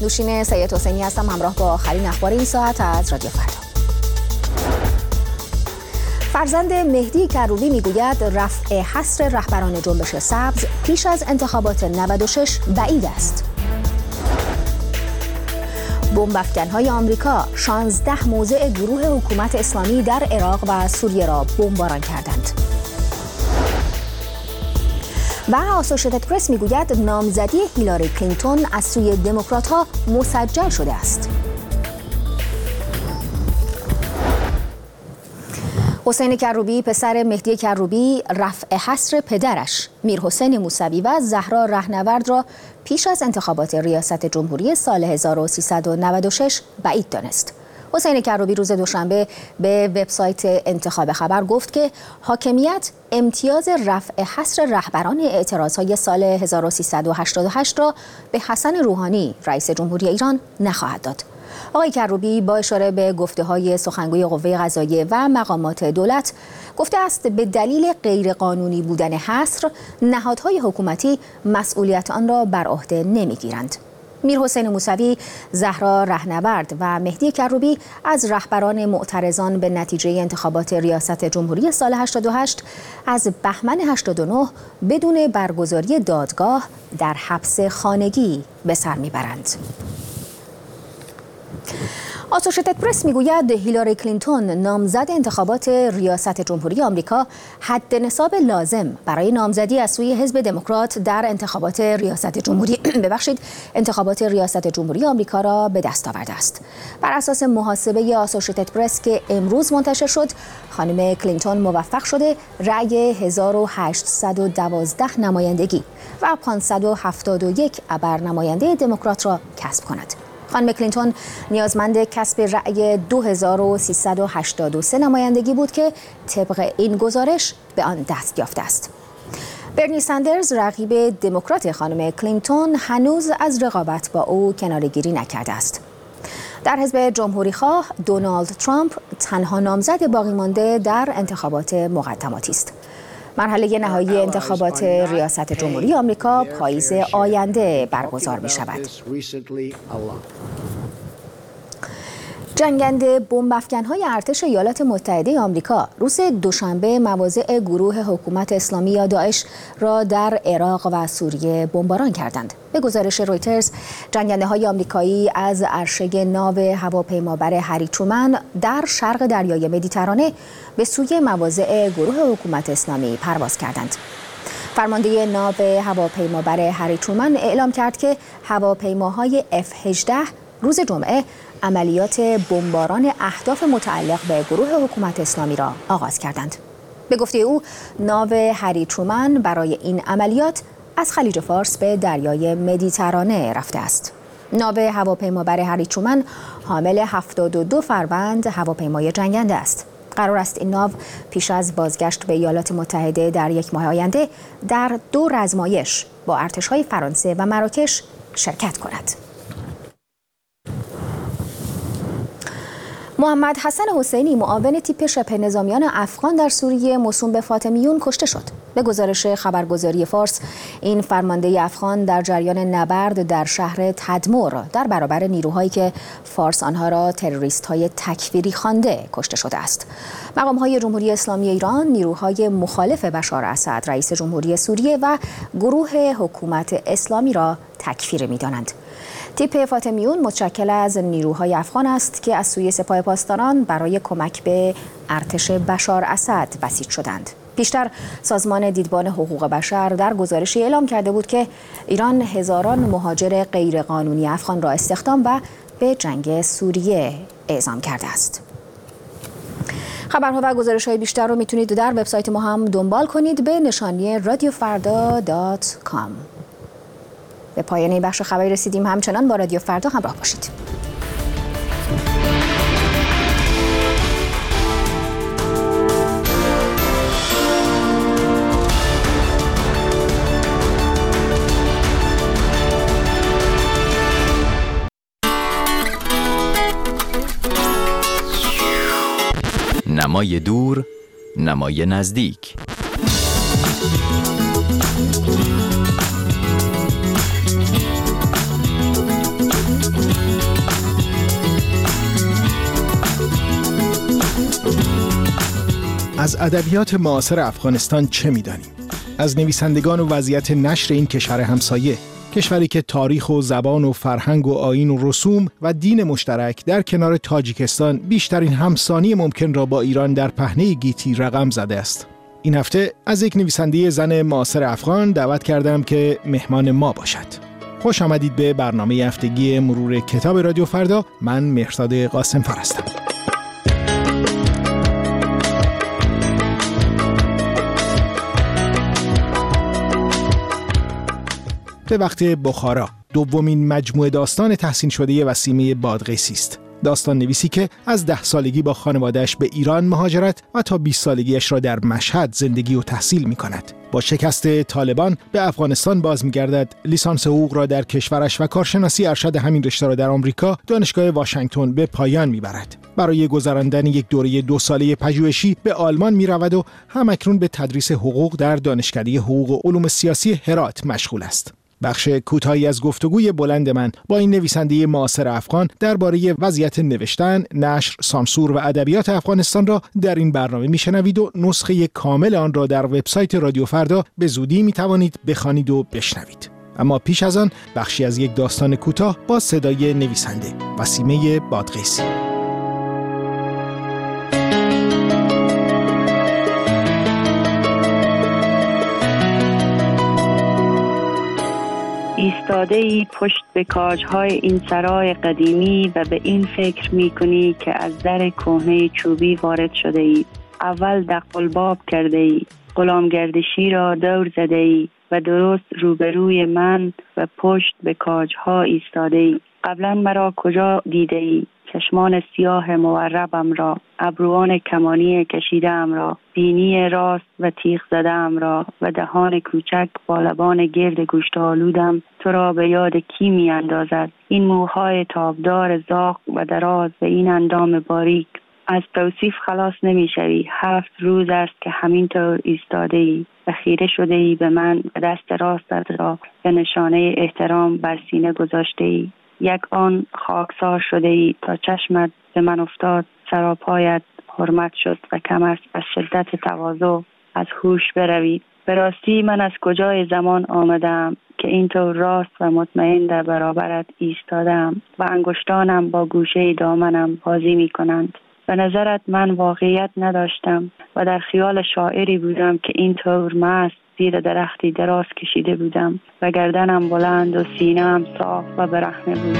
دوشین سید حسینی هستم، همراه با آخرین اخبار این ساعت از رادیو فردا. فرزند مهدی کروبی میگوید رفع حصر رهبران جنبش سبز پیش از انتخابات 96 بعید است. بمب‌افکن‌های آمریکا 16 موضع گروه حکومت اسلامی در عراق و سوریه را بمباران کردند. و آسوشیتد پرس میگوید نامزدی هیلاری کلینتون از سوی دموکرات‌ها مسجل شده است. حسین کروبی پسر مهدی کروبی رفع حصر پدرش میرحسین موسوی و زهرا رهنورد را پیش از انتخابات ریاست جمهوری سال 1396 بعید دانست. حسین کروبی روز دوشنبه به وبسایت انتخاب خبر گفت که حاکمیت امتیاز رفع حصر رهبران اعتراضهای سال 1388 را به حسن روحانی رئیس جمهوری ایران نخواهد داد. آقای کروبی با اشاره به گفته‌های سخنگوی قوه قضاییه و مقامات دولت گفته است به دلیل غیرقانونی بودن حصر نهادهای حکومتی مسئولیت آن را بر عهده نمی‌گیرند. میرحسین موسوی، زهرا رهنورد و مهدی کروبی از رهبران معترضان به نتیجه انتخابات ریاست جمهوری سال 88 از بهمن 89 بدون برگزاری دادگاه در حبس خانگی به سر میبرند. آسوشیتد پرس میگوید هیلاری کلینتون نامزد انتخابات ریاست جمهوری آمریکا حد نصاب لازم برای نامزدی از سوی حزب دموکرات در انتخابات ریاست جمهوری آمریکا را به دست آورده است. بر اساس محاسبه آسوشیتد پرس که امروز منتشر شد، خانم کلینتون موفق شده رأی 1812 نمایندگی و 571 ابرنماینده دموکرات را کسب کند. خانم کلینتون نیازمند کسب رأی 2383 نمایندگی بود که طبق این گزارش به آن دست یافته است. برنی سندرز رقیب دموکرات خانم کلینتون هنوز از رقابت با او کناره‌گیری نکرده است. در حزب جمهوری‌خواه دونالد ترامپ تنها نامزد باقی مانده در انتخابات مقدماتی است. مرحله نهایی انتخابات ریاست جمهوری آمریکا پاییز آینده برگزار می شود. جنگنده بمب‌افکن‌های ارتش ایالات متحده آمریکا روز دوشنبه مواضع گروه حکومت اسلامی یا داعش را در عراق و سوریه بمباران کردند. به گزارش رویترز، جنگنده‌های آمریکایی از عرشه ناو هواپیمابر هری ترومن در شرق دریای مدیترانه به سوی مواضع گروه حکومت اسلامی پرواز کردند. فرمانده ناو هواپیمابر هری ترومن اعلام کرد که هواپیماهای F-18 روز جمعه عملیات بمباران اهداف متعلق به گروه حکومت اسلامی را آغاز کردند. به گفته او، ناو هری ترومن برای این عملیات از خلیج فارس به دریای مدیترانه رفته است. ناو هواپیمابر هری ترومن حامل 72 فروند هواپیمای جنگنده است. قرار است این ناو پیش از بازگشت به ایالات متحده در یک ماه آینده در 2 رزمایش با ارتش‌های فرانسه و مراکش شرکت کند. محمد حسن حسینی، معاون تیپ شبه نظامیان افغان در سوریه موسوم به فاطمیون، کشته شد. به گزارش خبرگزاری فارس، این فرمانده افغان در جریان نبرد در شهر تدمر در برابر نیروهایی که فارس آنها را تروریست‌های تکفیری خوانده کشته شده است. مقام‌های جمهوری اسلامی ایران نیروهای مخالف بشار اسد رئیس جمهوری سوریه و گروه حکومت اسلامی را تکفیری می‌دانند. تیپ فاطمیون متشکل از نیروهای افغان است که از سوی سپاه پاسداران برای کمک به ارتش بشار اسد بسیج شدند. پیشتر سازمان دیدبان حقوق بشر در گزارشی اعلام کرده بود که ایران هزاران مهاجر غیرقانونی افغان را استخدام و به جنگ سوریه اعزام کرده است. خبرها و گزارش‌های بیشتر رو میتونید در وبسایت ما هم دنبال کنید به نشانی radiofarda.com. به پایان این بخش خبری رسیدیم. همچنان با رادیو فردا همراه باشید. نمای دور، نمای نزدیک. از ادبیات معاصر افغانستان چه می‌دانیم؟ از نویسندگان و وضعیت نشر این کشور همسایه، کشوری که تاریخ و زبان و فرهنگ و آیین و رسوم و دین مشترک در کنار تاجیکستان بیشترین همسانی ممکن را با ایران در پهنه گیتی رقم زده است. این هفته از یک نویسنده زن معاصر افغان دعوت کردم که مهمان ما باشد. خوش آمدید به برنامه هفتگی مرور کتاب رادیو فردا. من مهرزاد قاسم‌فر هستم. به وقت بخارا، دومین مجموعه داستان تحسین شده وسیمه بادغیسی است. داستان نویسی که از 10 سالگی با خانواده‌اش به ایران مهاجرت و تا 20 سالگیش را در مشهد زندگی و تحصیل می‌کند. با شکست طالبان به افغانستان باز می‌گردد، لیسانس حقوق را در کشورش و کارشناسی ارشد همین رشته را در آمریکا دانشگاه واشنگتن به پایان می‌برد. برای گذراندن یک دوره 2 ساله پژوهشی به آلمان می‌رود و همکنون به تدریس حقوق در دانشکده حقوق و علوم سیاسی هرات مشغول است. بخش کوتاهی از گفتگوی بلند من با این نویسنده معاصر افغان درباره وضعیت نوشتن، نشر، سانسور و ادبیات افغانستان را در این برنامه میشنوید و نسخه کامل آن را در وبسایت رادیو فردا به زودی میتوانید بخوانید و بشنوید. اما پیش از آن بخشی از یک داستان کوتاه با صدای نویسنده وسیمه بادغیسی. ایستاده‌ای پشت به کاج‌های این سرای قدیمی و به این فکر می‌کنی که از در کهنه چوبی وارد شده ای. اول دقلباب کرده ای، غلامگردشی را دور زده ای و درست روبروی من و پشت به کاج‌ها ایستاده ای. قبلا مرا کجا دیده ای؟ چشمان سیاه موربم را، ابروان کمانی کشیده‌ام را، بینی راست و تیغ زده‌ام را و دهان کوچک با لبان گرد گوشت آلودم تو را به یاد کی می اندازد؟ این موهای تابدار زاغ و دراز و این اندام باریک. از توصیف خلاص نمی شوی. 7 روز است که همینطور ایستاده ای و خیره شده ای به من و دست راستت را به نشانه احترام بر سینه گذاشته ای. یک آن خاکسار شده ای تا چشمت به من افتاد، سراپایت حرمت شد و کم است از شدت تواضع از هوش بروید. به راستی من از کجای زمان آمدم که اینطور راست و مطمئن در برابرت ایستادم و انگشتانم با گوشه دامنم بازی می کنند. به نظرت من واقعیت نداشتم و در خیال شاعری بودم که اینطور مست زیر درختی دراز کشیده بودم و گردنم بلند و سینه‌ام صاف و برهنه بود.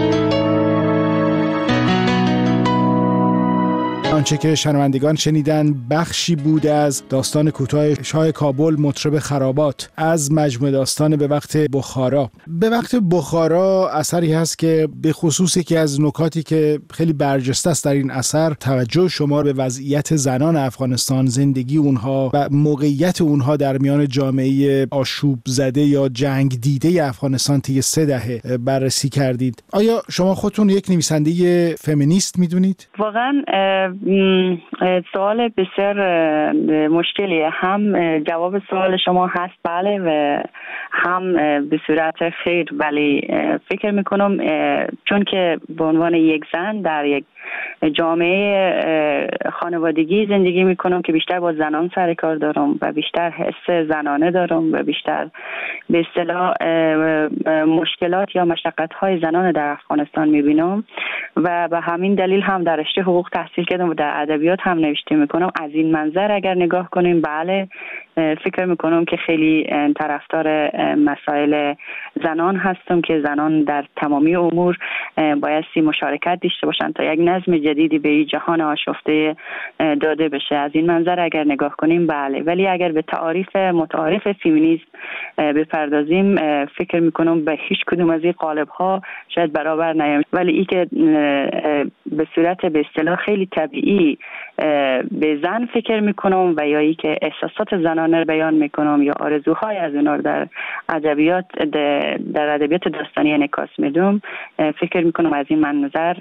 آنچه که شنوندگان شنیدن بخشی بود از داستان کوتاه شاه کابل مطرب خرابات از مجموعه داستان به وقت بخارا. به وقت بخارا اثری هست که به خصوص یکی از نکاتی که خیلی برجسته است در این اثر توجه شما به وضعیت زنان افغانستان، زندگی اونها و موقعیت اونها در میان جامعه آشوب زده یا جنگ دیده افغانستان طی 3 دهه بررسی کردید. آیا شما خودتون یک نویسنده فمینیست میدونید؟ واقعا سوال بسیار مشکلیه. هم جواب سوال شما هست بله و هم به صورت خیر، ولی فکر میکنم چون که به عنوان یک زن در یک جامعه خانوادگی زندگی میکنم که بیشتر با زنان سر کار دارم و بیشتر حس زنانه دارم و بیشتر به اصطلاح مشکلات یا مشقت‌های زنان در افغانستان میبینم و به همین دلیل هم در رشته حقوق تحصیل کردم و در ادبیات هم نوشته میکنم. از این منظر اگر نگاه کنیم بله فکر میکنم که خیلی طرفدار مسائل زنان هستم که زنان در تمامی امور بایستی مشارکت داشته باشند تا یک نظم جدیدی به جهان آشفته داده بشه. از این منظر اگر نگاه کنیم بله، ولی اگر به متعارف فمینیسم بپردازیم فکر میکنم به هیچ کدوم از این قالب ها شاید برابر نیایم، ولی ای که به صورت به اصطلاح خیلی طبیعی به زن فکر میکنم و یا ای که احساسات زنانه بیان میکنم یا آرزوهای از اونا در ادبیات داستانی انعکاس میدم، فکر میکنم از این منظر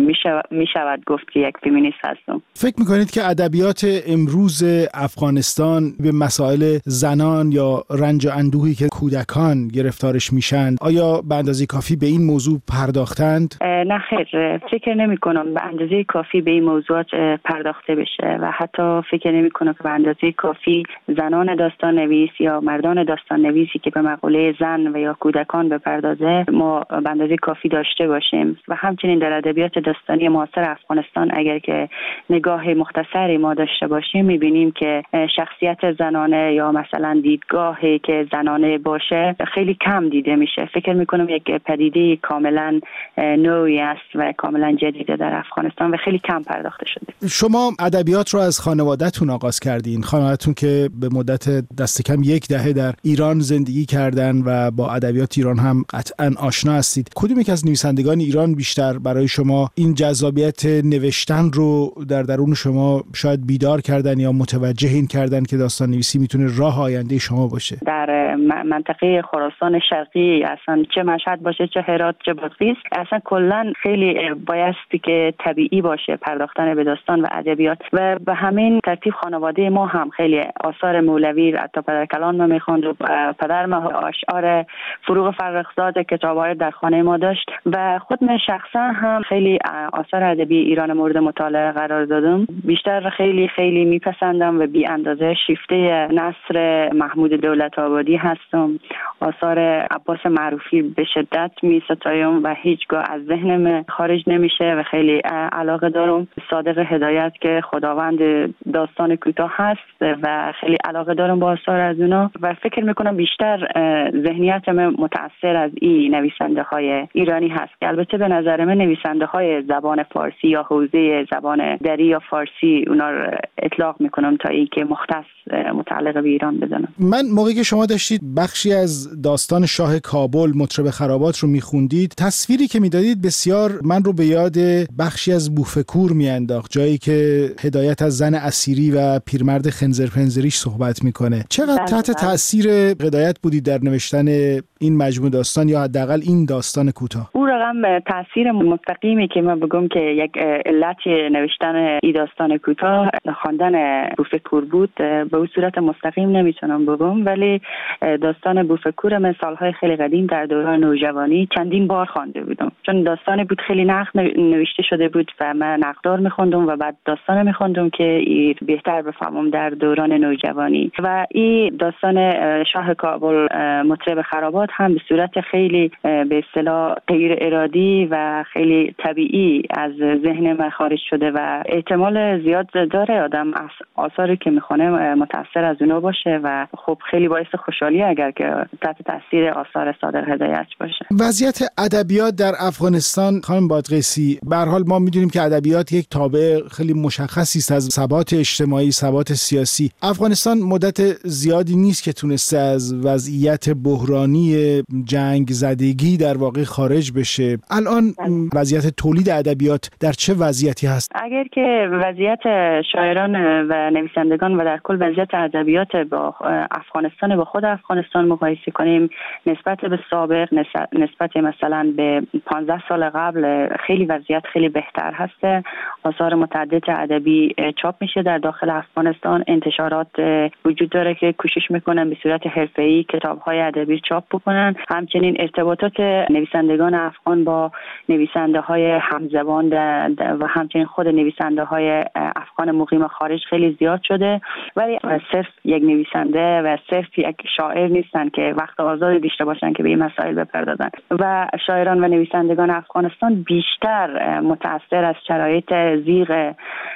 میشود گفت که یک فمینیست هستم. فکر میکنید که ادبیات امروز افغانستان به مسائل زنان یا رنج و اندوهی که کودکان گرفتارش میشن آیا به اندازه کافی به این موضوع پرداختند؟ نه خیر، فکر نمی کنم به اندازه کافی به این موضوعات پرداخته بشه و حتی فکر نمی کنم که به اندازه کافی زنان داستان نویس یا مردان داستان نویسی که به مقوله زن و یا کودکان بپردازه ما به اندازه کافی داشته باشیم. و همچنین در ادبیات داستانی معاصر افغانستان اگر که نگاه مختصری ما داشته باشیم میبینیم که شخصیت زنانه یا مثلا دیدگاهی که زنانه باشه خیلی کم دیده میشه. فکر میکنم یک پدیده کاملا نوعی است و کاملا جدیده در افغانستان و خیلی کم پرداخته شده. شما ادبیات رو از خانواده‌تون آغاز کردین، خانواده‌تون که به مدت دست کم 10 دهه در ایران زندگی کردن و با ادبیات ایران هم قطعاً آشنا هستید. کدوم یک از نویسندگان ایران بیشتر برای شما این جذابیت نوشتن رو در درون شما شاید بیدار کردن یا متوجه این کردن که داستان نویسی میتونه راه آینده شما باشه؟ در منطقه خراسان شرقی اصلا چه مشهد باشه چه هرات چه بادغیس اصلا کلا خیلی بایستی که طبیعی باشه پرداختن به داستان و ادبیات و به همین ترتیب خانواده ما هم خیلی آثار مولوی حتی پدرکلان ما میخوند و پدر ما اشعار فروغ فرخزاد کتاب‌های در خانه ما داشت و خود من شخصا هم خیلی آثار ادبی ایران مورد مطالعه قرار دادم. بیشتر خیلی میپسندم و بی اندازه شیفته نصر محمود دولت‌آبادی هستم. آثار عباس معروفی به شدت میستایم و هیچگاه از ذهنم خارج نمیشه و خیلی علاقه دارم. صادق هدایت که خداوند داستان کوتاه هست و خیلی علاقه دارم با آثار از اونا و فکر میکنم بیشتر ذهنیتم متأثر از این نویسنده های ایرانی هست که البته به نظر من نویسنده های زبان فارسی یا حوزه زبان دری یا فارسی اونا رو اطلاق میکنم تا اینکه مختص متعلق به ایران بدونم. من موقعی که شما داشتید بخشی از داستان شاه کابل مطرب خرابات رو میخوندید تصویری که میدادید بسیار من رو به یاد بخشی از بوفکور میانداخت، جایی که هدایت از زن اسیری و پیرمرد خنزرپنزریش صحبت میکنه. چقدر تحت تاثیر هدایت بودید در نوشتن این مجموعه داستان یا حداقل این داستان کوتاه؟ او رقم تاثیر مستقیمی که من بگم که یک علت نوشتن این داستان کوتاه خواندن بوفکور بود به اون صورت مستقیم نمیتونم بگم، ولی داستان بوفکور من سالهای خیلی قدیم در دوران نوجوانی چندین بار خوانده بودم، چون داستانی بود خیلی نقد نوشته شده بود و من نقدار میخوندم و بعد داستان میخوندم که بهتر بفهمم در دوران نوجوانی. و این داستان شاه کابل مطرب خرابات هم به صورت خیلی به اصطلاح غیر ارادی و خیلی طبیعی از ذهن من خارج شده و احتمال زیاد داره آدم آثاری که میخونه متأثر از اونو باشه و خب خیلی باعث خوشحالی اگر که تحت تاثیر آثار صادق هدایت باشه. وضعیت ادبیات در افغانستان خانم بادغیسی، به هر حال ما میدونیم که ادبیات یک تابع خیلی مشخصی است از ثبات اجتماعی، ثبات سیاسی. افغانستان مدت زیادی نیست که تونسته از وضعیت بحرانی جنگ زدگی در واقع خارج بشه. الان وضعیت تولید ادبیات در چه وضعیتی هست؟ اگر که وضعیت شاعران و نویسندگان و در کل وضعیت ادبیات با افغانستان با خود افغانستان مقایسه کنیم نسبت به سابق، نسبت مثلا به 15 سال قبل خیلی وضعیت خیلی بهتر هست. آثار متعدد ادبی چاپ میشه در داخل افغانستان، انتشارات وجود داره که کوشش میکنن به صورت حرفه‌ای کتاب‌های ادبی چاپ بکنن. همچنین ارتباطات نویسندگان افغان با نویسنده‌های همزبان و همچنین خود نویسنده‌های افغان مقیم خارج خیلی زیاد شده، ولی صرف یک نویسنده و صرف یک شاعر نیستن که وقت آزادی داشته باشن که به این مسائل بپردازن و شاعران و نویسندگان افغانستان بیشتر متأثر از شرایط ضیق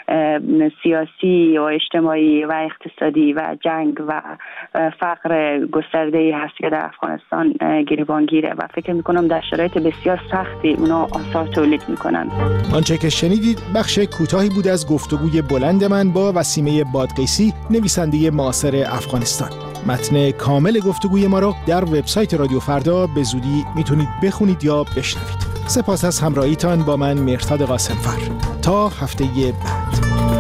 سیاسی و اجتماعی و اقتصادی و جنگ و فقر گسترده‌ای هست که در افغانستان گریبانگیره و فکر میکنم در شرایط بسیار سختی اونا آثار تولید میکنن. آنچه که شنیدید بخش کوتاهی بود از گفتگوی بلند من با وسیمه بادغیسی، نویسنده معاصر افغانستان. متن کامل گفتگوی ما را در وبسایت رادیو فردا به زودی میتونید بخونید یا بشنوید. سپاس از همراهیتان با من مهرداد قاسمفر. تا هفته بعد.